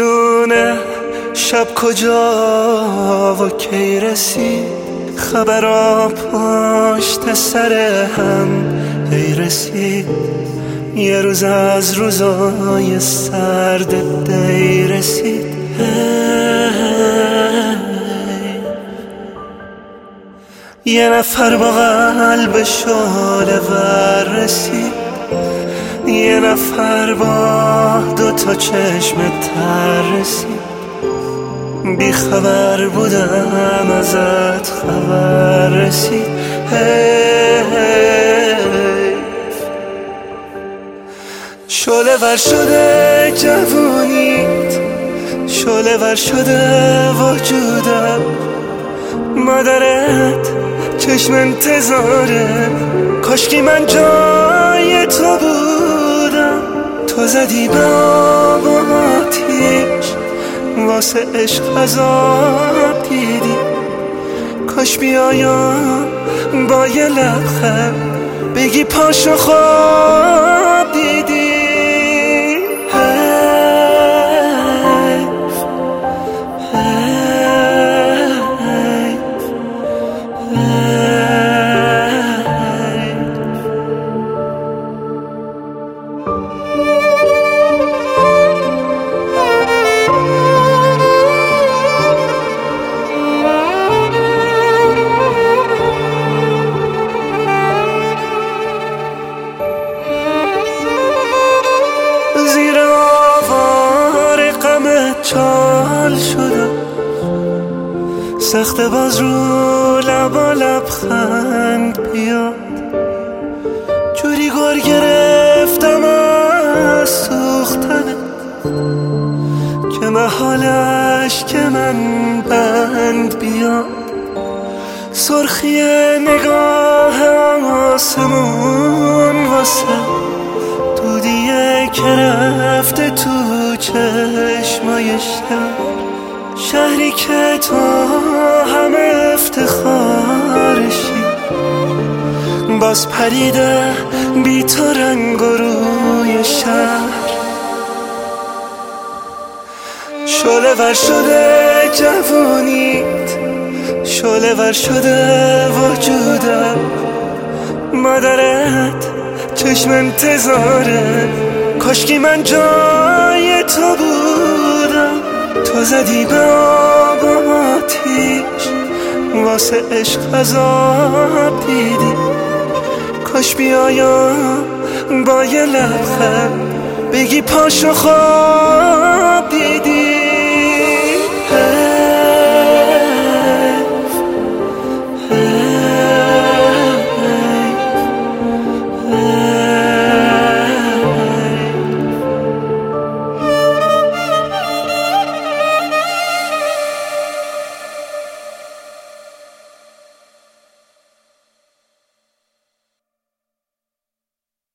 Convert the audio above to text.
میدونه شب کجا و کی رسید، خبرها پشت سر هم هی رسید. یه روز از روزای سرد دی رسید. یه نفر با قلب شعله ور رسید، یه نفر با 2 چشم تر رسید. بی خبر بودم ازت خبر رسید. شعله ور شده جوونیت، شعله ور شده وجودم. مادرت چشم انتظاره، کاشکی من جای تو بودم. تو زدی به آب و آتیش، واسه عشق عذاب دیدی. کاش بیایم با یه لبخند بگی پاشو خواب دیدی. چال شدم سخت باز رو لبا لبخند بیاد. جوری گور گرفتم از سوختنه که محالش که من بند بیاد. سرخی نگاه آسمون واسه دودیه که رفته تو چشمای شهری که تو همه افتخارشی. باز پریده بی تو رنگ و روی شهر. شعله ور شده جوونیت، شعله ور شده وجودم. مادرت چشم انتظاره، کاشکی من جای تو بودم. تو زدی به آب و آتیش، واسه عشق عذاب دیدی. کاش بیایم با یه لبخند بگی پاشو خواب